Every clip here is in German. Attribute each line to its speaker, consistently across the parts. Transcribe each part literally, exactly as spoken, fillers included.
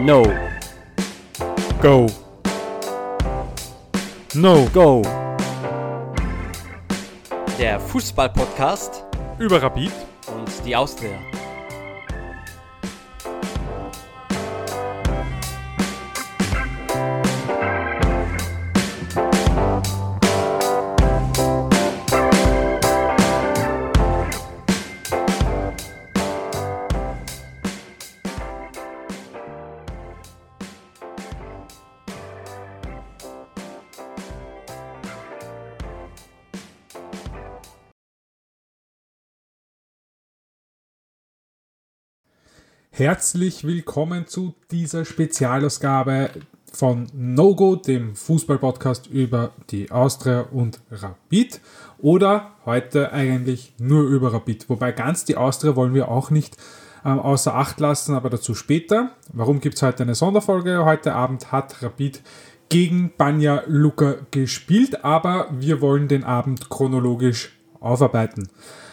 Speaker 1: No.
Speaker 2: Go. No.
Speaker 1: Go. Der Fußball-Podcast
Speaker 2: Über Rapid
Speaker 1: und die Austria.
Speaker 2: Herzlich willkommen zu dieser Spezialausgabe von No-Go, dem Fußball-Podcast über die Austria und Rapid. Oder heute eigentlich nur über Rapid. Wobei ganz die Austria wollen wir auch nicht ähm, außer Acht lassen, aber dazu später. Warum gibt es heute eine Sonderfolge? Heute Abend hat Rapid gegen Banja Luka gespielt, aber wir wollen den Abend chronologisch aufarbeiten.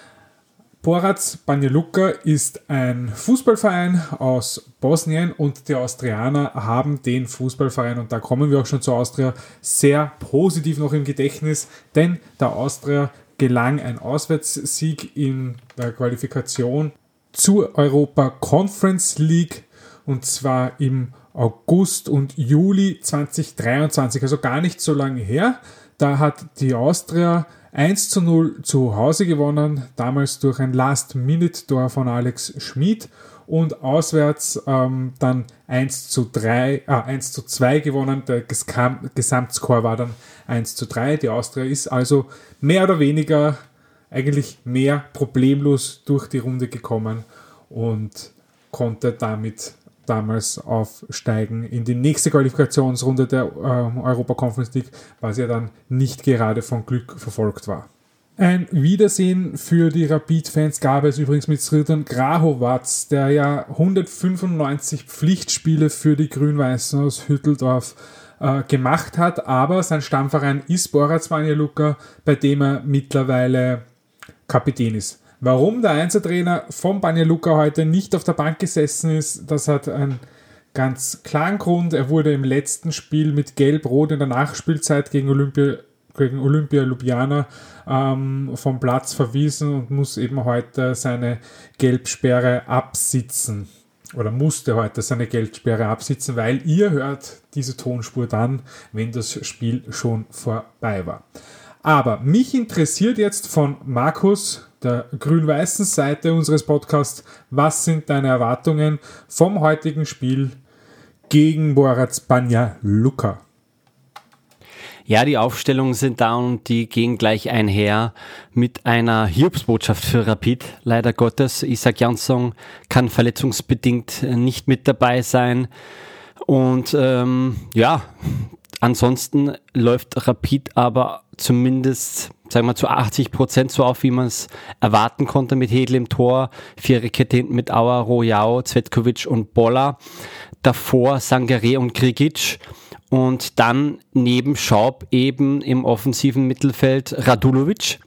Speaker 2: Borac Banja Luka ist ein Fußballverein aus Bosnien und die Austrianer haben den Fußballverein, und da kommen wir auch schon zur Austria, sehr positiv noch im Gedächtnis, denn der Austria gelang ein Auswärtssieg in der Qualifikation zur Europa Conference League, und zwar im August und Juli zweitausenddreiundzwanzig, also gar nicht so lange her. Da hat die Austria eins zu null zu Hause gewonnen, damals durch ein Last-Minute-Tor von Alex Schmid, und auswärts ähm, dann eins zu drei, ah, eins zu zwei gewonnen. Der Geskam- Gesamtscore war dann eins zu drei. Die Austria ist also mehr oder weniger eigentlich mehr problemlos durch die Runde gekommen und konnte damit damals aufsteigen in die nächste Qualifikationsrunde der äh, Europa Conference League, was ja dann nicht gerade von Glück verfolgt war. Ein Wiedersehen für die Rapid-Fans gab es übrigens mit Srdan Grahovac, der ja hundertfünfundneunzig Pflichtspiele für die Grün-Weißen aus Hütteldorf äh, gemacht hat, aber sein Stammverein ist Borac Banja Luka, bei dem er mittlerweile Kapitän ist. Warum der Einser-Trainer von Banja Luka heute nicht auf der Bank gesessen ist, das hat einen ganz klaren Grund. Er wurde im letzten Spiel mit Gelb-Rot in der Nachspielzeit gegen Olympia, gegen Olympia Ljubljana ähm, vom Platz verwiesen und muss eben heute seine Gelbsperre absitzen. Oder musste heute seine Gelbsperre absitzen, weil ihr hört diese Tonspur dann, wenn das Spiel schon vorbei war. Aber mich interessiert jetzt von Markus, der grün-weißen Seite unseres Podcasts, was sind deine Erwartungen vom heutigen Spiel gegen Borac Banja Luka?
Speaker 1: Ja, die Aufstellungen sind da und die gehen gleich einher mit einer Hiobsbotschaft für Rapid. Leider Gottes, Isak Jansson kann verletzungsbedingt nicht mit dabei sein. Und ähm, ja, ansonsten läuft Rapid aber zumindest, sagen wir, zu achtzig Prozent so auf, wie man es erwarten konnte, mit Hedl im Tor, Viererkette hinten mit Auer, Rojao, Cvetkovic und Bolla, davor Sangare und Grigic und dann neben Schaub eben im offensiven Mittelfeld Radulovic.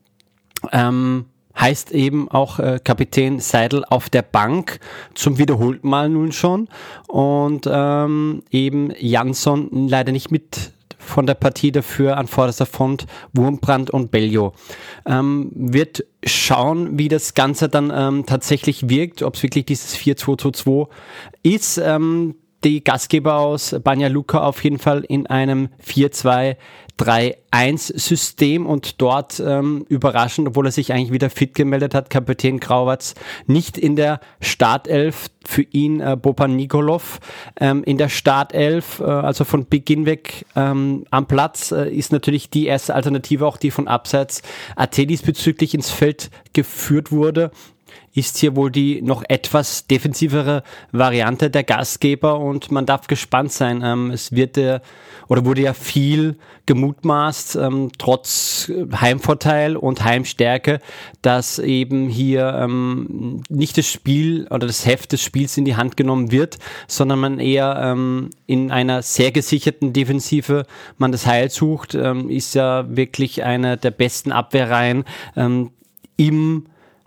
Speaker 1: Ähm, heißt eben auch äh, Kapitän Seidel auf der Bank, zum wiederholten Mal nun schon, und ähm, eben Jansson leider nicht mit von der Partie, dafür an vorderster Front Wurmbrand und Bellio. Ähm, wird schauen, wie das Ganze dann ähm, tatsächlich wirkt, ob es wirklich dieses vier zwei zwei zwei ist. Ähm, die Gastgeber aus Banja Luka auf jeden Fall in einem vier zwei drei eins System und dort ähm, überraschend, obwohl er sich eigentlich wieder fit gemeldet hat, Kapitän Grahovac nicht in der Startelf, für ihn äh, Boban Nikolov ähm, in der Startelf, äh, also von Beginn weg ähm, am Platz, äh, ist natürlich die erste Alternative, auch die von Abseits A T diesbezüglich ins Feld geführt wurde. Ist hier wohl die noch etwas defensivere Variante der Gastgeber und man darf gespannt sein. Ähm, es wird äh, oder wurde ja viel gemutmaßt, ähm, trotz Heimvorteil und Heimstärke, dass eben hier ähm, nicht das Spiel oder das Heft des Spiels in die Hand genommen wird, sondern man eher ähm, in einer sehr gesicherten Defensive man das Heil sucht. Ähm, ist ja wirklich eine der besten Abwehrreihen ähm, im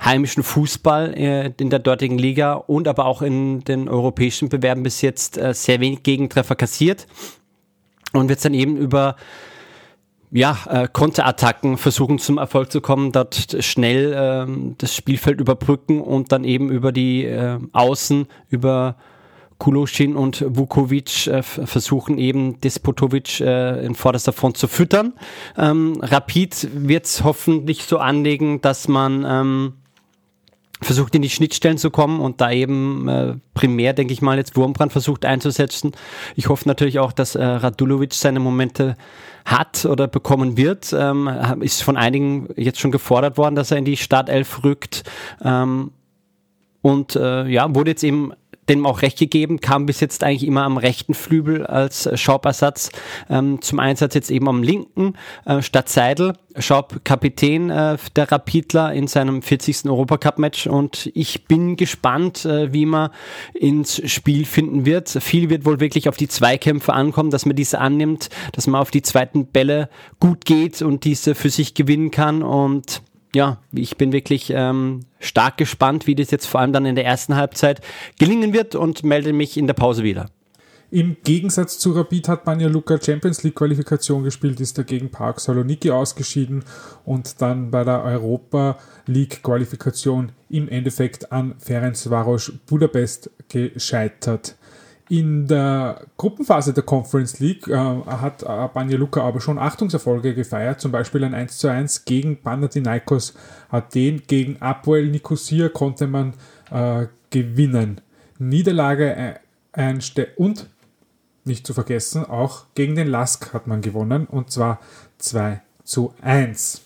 Speaker 1: heimischen Fußball äh, in der dortigen Liga und aber auch in den europäischen Bewerben bis jetzt äh, sehr wenig Gegentreffer kassiert und wird dann eben über ja, äh, Konterattacken versuchen zum Erfolg zu kommen, dort schnell äh, das Spielfeld überbrücken und dann eben über die äh, Außen, über Kuloschin und Vukovic äh, versuchen eben Despotovic äh, in vorderster Front zu füttern. Ähm, Rapid wird es hoffentlich so anlegen, dass man ähm, versucht in die Schnittstellen zu kommen und da eben äh, primär, denke ich mal, jetzt Wurmbrand versucht einzusetzen. Ich hoffe natürlich auch, dass äh, Radulovic seine Momente hat oder bekommen wird. Ähm, ist von einigen jetzt schon gefordert worden, dass er in die Startelf rückt. Ähm, und äh, ja, wurde jetzt eben dem auch recht gegeben, kam bis jetzt eigentlich immer am rechten Flügel als Schaup-Ersatz ähm, zum Einsatz, jetzt eben am linken äh, statt Seidel. Schaup Kapitän äh, der Rapidler in seinem vierzigsten Europacup-Match und ich bin gespannt, äh, wie man ins Spiel finden wird. Viel wird wohl wirklich auf die Zweikämpfe ankommen, dass man diese annimmt, dass man auf die zweiten Bälle gut geht und diese für sich gewinnen kann und ja, ich bin wirklich ähm, stark gespannt, wie das jetzt vor allem dann in der ersten Halbzeit gelingen wird und melde mich in der Pause wieder.
Speaker 2: Im Gegensatz zu Rapid hat Banja Luka Champions League Qualifikation gespielt, ist dagegen PAOK Saloniki ausgeschieden und dann bei der Europa League Qualifikation im Endeffekt an Ferencváros Budapest gescheitert. In der Gruppenphase der Conference League äh, hat äh, Banja Luka aber schon Achtungserfolge gefeiert, zum Beispiel ein eins zu eins gegen Panathinaikos Athen, gegen Apoel Nicosia konnte man äh, gewinnen. Niederlage äh, einste- und nicht zu vergessen, auch gegen den Lask hat man gewonnen und zwar zwei zu eins.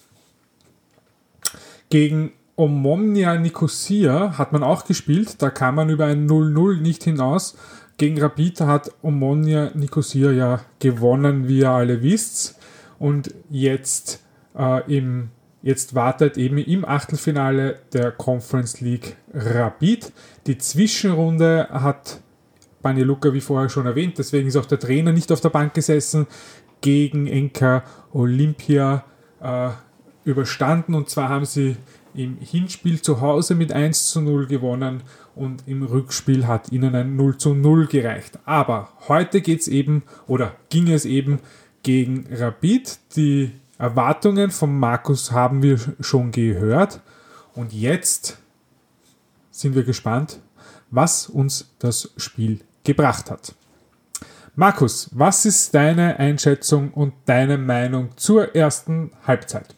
Speaker 2: Gegen Omonia Nicosia hat man auch gespielt, da kam man über ein null null nicht hinaus. Gegen Rapid hat Omonia Nicosia ja gewonnen, wie ihr alle wisst. Und jetzt, äh, im, jetzt wartet eben im Achtelfinale der Conference League Rapid. Die Zwischenrunde hat Banja Luka, wie vorher schon erwähnt, deswegen ist auch der Trainer nicht auf der Bank gesessen, gegen Enka Olympia äh, überstanden. Und zwar haben sie im Hinspiel zu Hause mit eins zu null gewonnen und im Rückspiel hat ihnen ein null zu null gereicht. Aber heute geht's eben oder ging es eben gegen Rapid. Die Erwartungen von Markus haben wir schon gehört und jetzt sind wir gespannt, was uns das Spiel gebracht hat. Markus, was ist deine Einschätzung und deine Meinung zur ersten Halbzeit?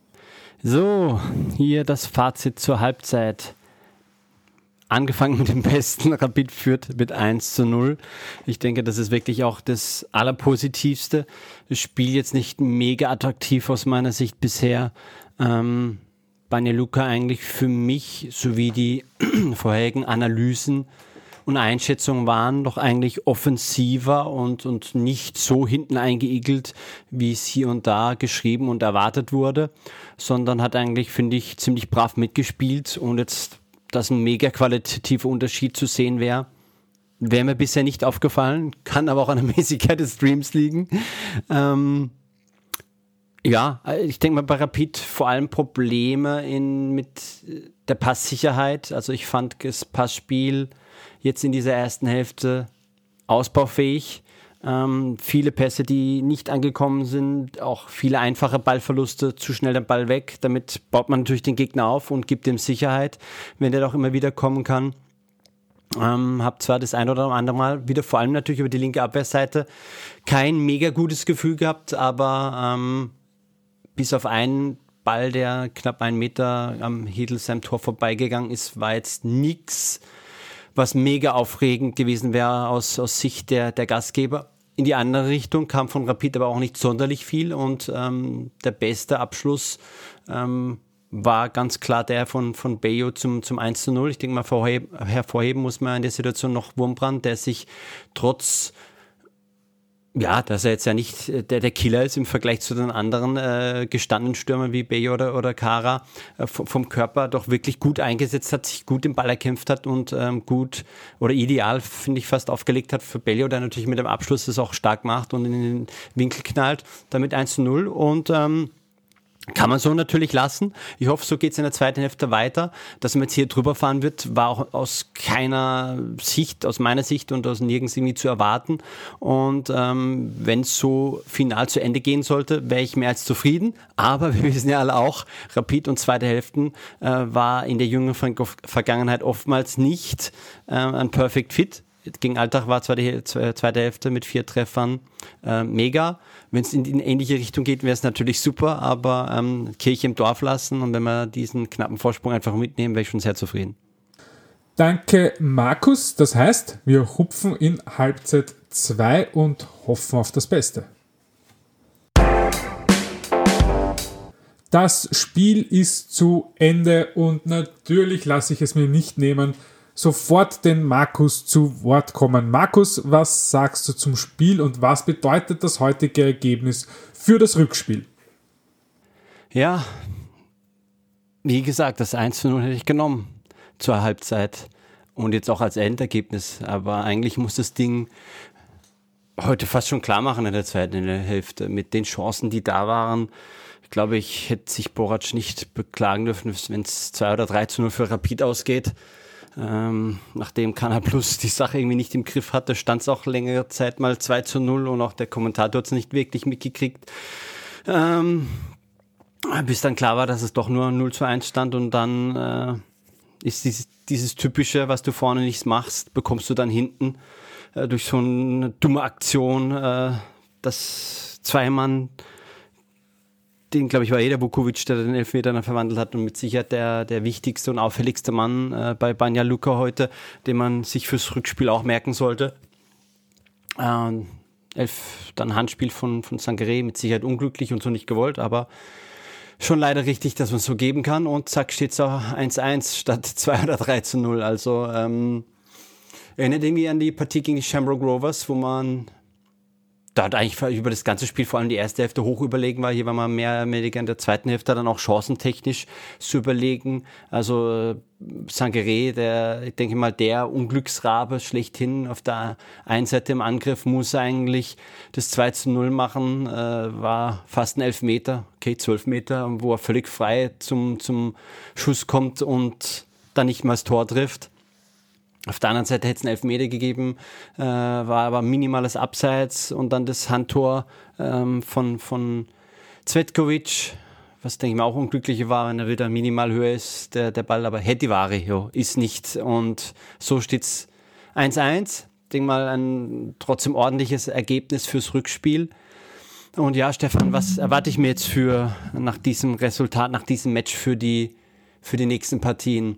Speaker 1: So, hier das Fazit zur Halbzeit. Angefangen mit dem Besten, Rapid führt mit eins zu null. Ich denke, das ist wirklich auch das Allerpositivste. Das Spiel jetzt nicht mega attraktiv aus meiner Sicht bisher. Ähm, Banja Luka eigentlich für mich, sowie die vorherigen Analysen und Einschätzungen waren, doch eigentlich offensiver und, und nicht so hinten eingeigelt, wie es hier und da geschrieben und erwartet wurde, sondern hat eigentlich, finde ich, ziemlich brav mitgespielt und jetzt, dass ein mega qualitativer Unterschied zu sehen wäre, wäre mir bisher nicht aufgefallen, kann aber auch an der Mäßigkeit des Streams liegen. Ähm, ja, ich denke mal bei Rapid vor allem Probleme in, mit der Passsicherheit, also ich fand das Passspiel jetzt in dieser ersten Hälfte ausbaufähig. Ähm, viele Pässe, die nicht angekommen sind, auch viele einfache Ballverluste, zu schnell den Ball weg. Damit baut man natürlich den Gegner auf und gibt ihm Sicherheit, wenn der doch immer wieder kommen kann. Ähm, hab zwar das ein oder andere Mal wieder, vor allem natürlich über die linke Abwehrseite, kein mega gutes Gefühl gehabt, aber ähm, bis auf einen Ball, der knapp einen Meter am Hildesheim Tor vorbeigegangen ist, war jetzt nichts, was mega aufregend gewesen wäre aus, aus Sicht der, der Gastgeber. In die andere Richtung kam von Rapid aber auch nicht sonderlich viel und ähm, der beste Abschluss ähm, war ganz klar der von, von Bello zum, zum eins zu null. Ich denke mal, hervorheben, hervorheben muss man in der Situation noch Wurmbrand, der sich trotz, ja, dass er jetzt ja nicht der, der Killer ist im Vergleich zu den anderen äh, gestandenen Stürmern wie Bello oder, oder Kara, äh, vom, vom Körper doch wirklich gut eingesetzt hat, sich gut den Ball erkämpft hat und ähm, gut oder ideal, finde ich, fast aufgelegt hat für Bello, der natürlich mit dem Abschluss das auch stark macht und in den Winkel knallt, damit eins zu null und ähm, Kann man so natürlich lassen. Ich hoffe, so geht es in der zweiten Hälfte weiter. Dass man jetzt hier drüber fahren wird, war auch aus keiner Sicht, aus meiner Sicht und aus nirgends irgendwie zu erwarten. Und ähm, wenn es so final zu Ende gehen sollte, wäre ich mehr als zufrieden. Aber wir wissen ja alle auch, Rapid und zweite Hälften äh, war in der jüngeren Vergangenheit oftmals nicht äh, ein Perfect Fit. Gegen Altach war zwar die zweite Hälfte mit vier Treffern äh, mega. Wenn es in die ähnliche Richtung geht, wäre es natürlich super, aber ähm, Kirche im Dorf lassen und wenn wir diesen knappen Vorsprung einfach mitnehmen, wäre ich schon sehr zufrieden.
Speaker 2: Danke, Markus. Das heißt, wir hupfen in Halbzeit zwei und hoffen auf das Beste. Das Spiel ist zu Ende und natürlich lasse ich es mir nicht nehmen, sofort den Markus zu Wort kommen. Markus, was sagst du zum Spiel und was bedeutet das heutige Ergebnis für das Rückspiel?
Speaker 1: Ja, wie gesagt, das eins zu null hätte ich genommen zur Halbzeit und jetzt auch als Endergebnis. Aber eigentlich muss das Ding heute fast schon klar machen in der zweiten Hälfte mit den Chancen, die da waren. Ich glaube, ich hätte sich Borac nicht beklagen dürfen, wenn es zwei oder drei zu null für Rapid ausgeht. Ähm, nachdem Kanal Plus die Sache irgendwie nicht im Griff hatte, stand es auch längere Zeit mal zwei zu null und auch der Kommentator hat es nicht wirklich mitgekriegt. Ähm, bis dann klar war, dass es doch nur null zu eins stand und dann äh, ist dieses, dieses Typische, was du vorne nicht machst, bekommst du dann hinten äh, durch so eine dumme Aktion, äh, dass zwei Mann, den, glaube ich, war eh der Vukovic, der den Elfmeter dann verwandelt hat und mit Sicherheit der, der wichtigste und auffälligste Mann äh, bei Banja Luka heute, den man sich fürs Rückspiel auch merken sollte. Ähm, elf, dann Handspiel von, von Sangaré, mit Sicherheit unglücklich und so nicht gewollt, aber schon leider richtig, dass man es so geben kann und zack, steht es auch eins eins statt zwei oder drei zu null. Also ähm, erinnert irgendwie an die Partie gegen die Shamrock Rovers, wo man da hat eigentlich über das ganze Spiel, vor allem die erste Hälfte, hoch überlegen war. Hier war man mehr oder weniger in der zweiten Hälfte dann auch chancentechnisch zu überlegen. Also Sangaré, der, ich denke mal, der Unglücksrabe schlechthin auf der einen Seite im Angriff, muss eigentlich das zwei zu null machen, äh, war fast ein Elfmeter, okay, zwölf Meter, wo er völlig frei zum, zum Schuss kommt und dann nicht mal das Tor trifft. Auf der anderen Seite hätte es einen Elfmeter gegeben, äh, war aber minimales Abseits und dann das Handtor ähm, von, von Cvetkovic, was denke ich mal auch unglücklich war, wenn er wieder minimal höher ist, der, der Ball, aber Hedivari jo, ist nicht und so steht's eins eins. Ich denke mal ein trotzdem ordentliches Ergebnis fürs Rückspiel. Und ja, Stefan, was erwarte ich mir jetzt für nach diesem Resultat, nach diesem Match für die, für die nächsten Partien?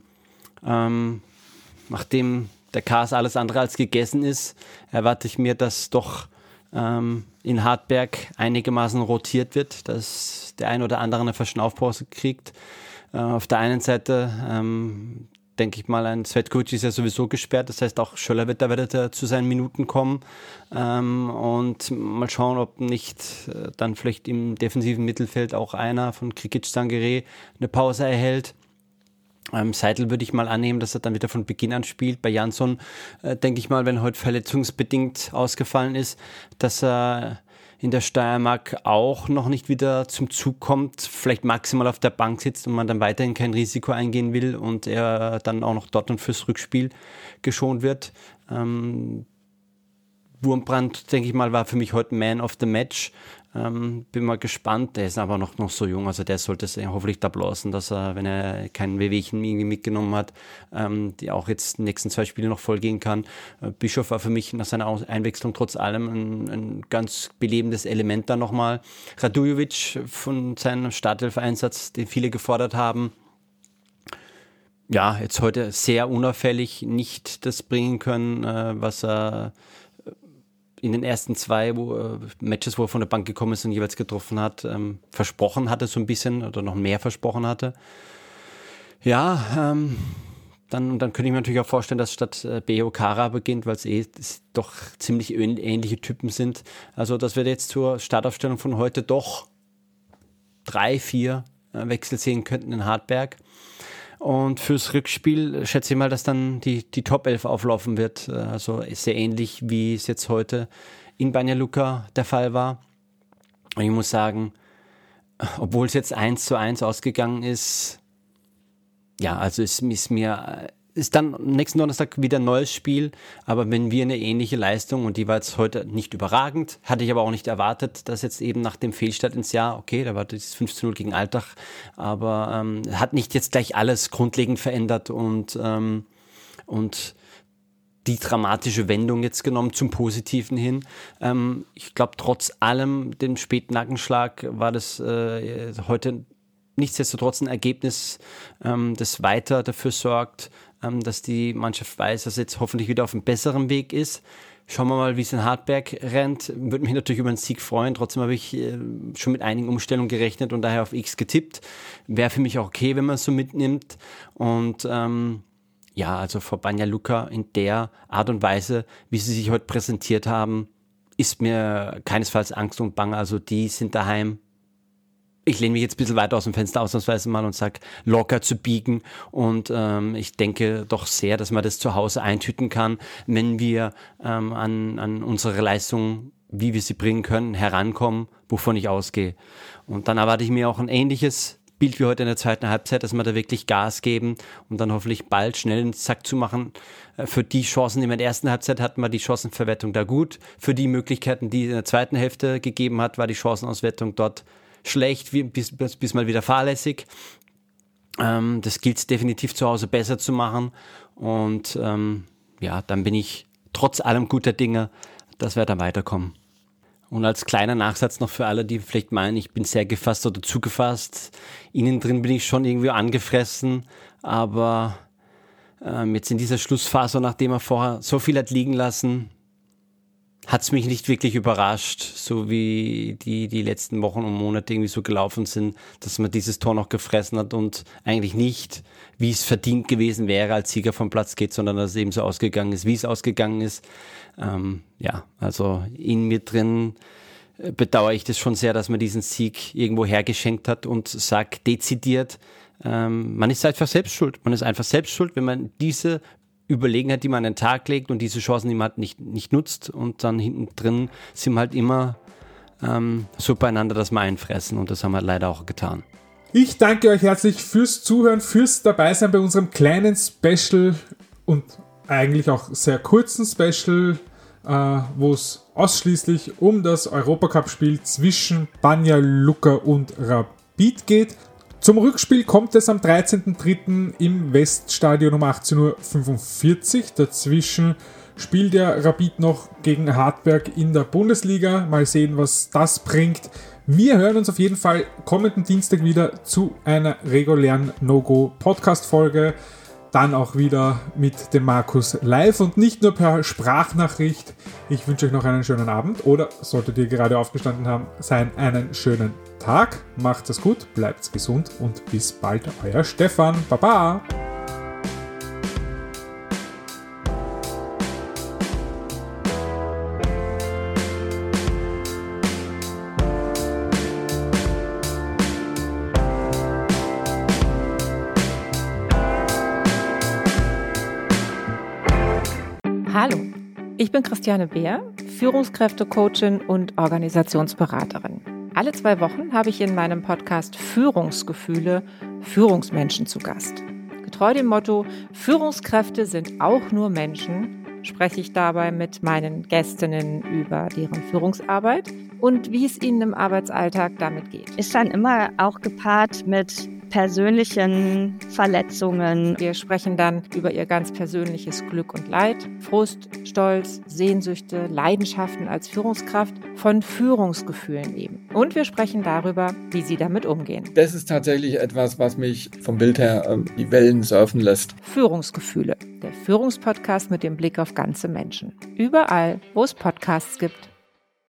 Speaker 1: Ähm, Nachdem der Chaos alles andere als gegessen ist, erwarte ich mir, dass doch ähm, in Hartberg einigermaßen rotiert wird, dass der ein oder andere eine Verschnaufpause kriegt. Äh, auf der einen Seite ähm, denke ich mal, ein Cvetkovic ist ja sowieso gesperrt, das heißt auch Schöller wird da wieder zu seinen Minuten kommen ähm, und mal schauen, ob nicht äh, dann vielleicht im defensiven Mittelfeld auch einer von Krikic Sangaré eine Pause erhält. Ähm, Seidel würde ich mal annehmen, dass er dann wieder von Beginn an spielt. Bei Jansson äh, denke ich mal, wenn heute verletzungsbedingt ausgefallen ist, dass er in der Steiermark auch noch nicht wieder zum Zug kommt, vielleicht maximal auf der Bank sitzt und man dann weiterhin kein Risiko eingehen will und er dann auch noch dort und fürs Rückspiel geschont wird. Ähm, Wurmbrand, denke ich mal, war für mich heute Man of the Match. Ähm, bin mal gespannt, der ist aber noch, noch so jung, also der sollte es hoffentlich da blasen, dass er, wenn er kein Wehwehchen irgendwie mitgenommen hat, ähm, die auch jetzt die nächsten zwei Spiele noch vollgehen kann. Äh, Bischof war für mich nach seiner Einwechslung trotz allem ein, ein ganz belebendes Element da nochmal. Radujovic von seinem Startelf-Einsatz, den viele gefordert haben, ja, jetzt heute sehr unauffällig nicht das bringen können, äh, was er in den ersten zwei wo, äh, Matches, wo er von der Bank gekommen ist und jeweils getroffen hat, ähm, versprochen hatte, so ein bisschen oder noch mehr versprochen hatte. Ja, ähm, dann, dann könnte ich mir natürlich auch vorstellen, dass statt äh, Beho Kara beginnt, weil es eh doch ziemlich ähnliche Typen sind. Also, dass wir jetzt zur Startaufstellung von heute doch drei, vier äh, Wechsel sehen könnten in Hartberg. Und fürs Rückspiel schätze ich mal, dass dann die, die Top elf auflaufen wird. Also sehr ähnlich, wie es jetzt heute in Banja Luka der Fall war. Und ich muss sagen, obwohl es jetzt eins zu eins ausgegangen ist, ja, also es ist mir, ist dann nächsten Donnerstag wieder ein neues Spiel, aber wenn wir eine ähnliche Leistung, und die war jetzt heute nicht überragend, hatte ich aber auch nicht erwartet, dass jetzt eben nach dem Fehlstart ins Jahr, okay, da war das fünf zu null gegen Altach, aber ähm, hat nicht jetzt gleich alles grundlegend verändert und, ähm, und die dramatische Wendung jetzt genommen zum Positiven hin. Ähm, ich glaube, trotz allem, dem späten Nackenschlag, war das äh, heute nichtsdestotrotz ein Ergebnis, ähm, das weiter dafür sorgt, ähm, dass die Mannschaft weiß, dass jetzt hoffentlich wieder auf einem besseren Weg ist. Schauen wir mal, wie es in Hartberg rennt. Würde mich natürlich über einen Sieg freuen. Trotzdem habe ich äh, schon mit einigen Umstellungen gerechnet und daher auf X getippt. Wäre für mich auch okay, wenn man es so mitnimmt. Und ähm, ja, also vor Banja Luka in der Art und Weise, wie sie sich heute präsentiert haben, ist mir keinesfalls Angst und Bange. Also die sind daheim. Ich lehne mich jetzt ein bisschen weiter aus dem Fenster ausnahmsweise mal und sage, locker zu biegen. Und ähm, ich denke doch sehr, dass man das zu Hause eintüten kann, wenn wir ähm, an, an unsere Leistung, wie wir sie bringen können, herankommen, wovon ich ausgehe. Und dann erwarte ich mir auch ein ähnliches Bild wie heute in der zweiten Halbzeit, dass wir da wirklich Gas geben und dann hoffentlich bald schnell einen Sack zu machen. Für die Chancen, die wir in der ersten Halbzeit hatten, war die Chancenverwertung da gut. Für die Möglichkeiten, die in der zweiten Hälfte gegeben hat, war die Chancenauswertung dort schlecht, bis, bis, bis mal wieder fahrlässig. Ähm, das gilt es definitiv zu Hause besser zu machen. Und ähm, ja, dann bin ich trotz allem guter Dinge, dass wir da weiterkommen. Und als kleiner Nachsatz noch für alle, die vielleicht meinen, ich bin sehr gefasst oder zugefasst. Innen drin bin ich schon irgendwie angefressen, aber ähm, jetzt in dieser Schlussphase, nachdem er vorher so viel hat liegen lassen, hat es mich nicht wirklich überrascht, so wie die, die letzten Wochen und Monate irgendwie so gelaufen sind, dass man dieses Tor noch gefressen hat und eigentlich nicht, wie es verdient gewesen wäre, als Sieger vom Platz geht, sondern dass es eben so ausgegangen ist, wie es ausgegangen ist. Ähm, ja, also in mir drin äh, bedauere ich das schon sehr, dass man diesen Sieg irgendwo hergeschenkt hat und sagt dezidiert, ähm, man ist einfach selbst schuld. Man ist einfach selbst schuld, wenn man diese Überlegenheit, die man an den Tag legt und diese Chancen, die man hat, nicht, nicht nutzt und dann hinten drin sind wir halt immer ähm, so beieinander, dass wir einfressen und das haben wir leider auch getan.
Speaker 2: Ich danke euch herzlich fürs Zuhören, fürs Dabeisein bei unserem kleinen Special und eigentlich auch sehr kurzen Special, äh, wo es ausschließlich um das Europacup-Spiel zwischen Banja Luka und Rapid geht. Zum Rückspiel kommt es am dreizehnten dritten im Weststadion um achtzehn Uhr fünfundvierzig. Dazwischen spielt der Rapid noch gegen Hartberg in der Bundesliga. Mal sehen, was das bringt. Wir hören uns auf jeden Fall kommenden Dienstag wieder zu einer regulären No-Go-Podcast-Folge. Dann auch wieder mit dem Markus live und nicht nur per Sprachnachricht. Ich wünsche euch noch einen schönen Abend oder, solltet ihr gerade aufgestanden haben, sein einen schönen Tag. Macht es gut, bleibt gesund und bis bald, euer Stefan. Baba!
Speaker 3: Hallo, ich bin Christiane Beer, Führungskräftecoachin und Organisationsberaterin. Alle zwei Wochen habe ich in meinem Podcast Führungsgefühle Führungsmenschen zu Gast. Getreu dem Motto, Führungskräfte sind auch nur Menschen, spreche ich dabei mit meinen Gästinnen über deren Führungsarbeit und wie es ihnen im Arbeitsalltag damit geht.
Speaker 4: Ist dann immer auch gepaart mit persönlichen Verletzungen.
Speaker 3: Wir sprechen dann über ihr ganz persönliches Glück und Leid, Frust, Stolz, Sehnsüchte, Leidenschaften als Führungskraft, von Führungsgefühlen eben. Und wir sprechen darüber, wie sie damit umgehen.
Speaker 5: Das ist tatsächlich etwas, was mich vom Bild her ähm, die Wellen surfen lässt.
Speaker 3: Führungsgefühle, der Führungspodcast mit dem Blick auf ganze Menschen. Überall, wo es Podcasts gibt.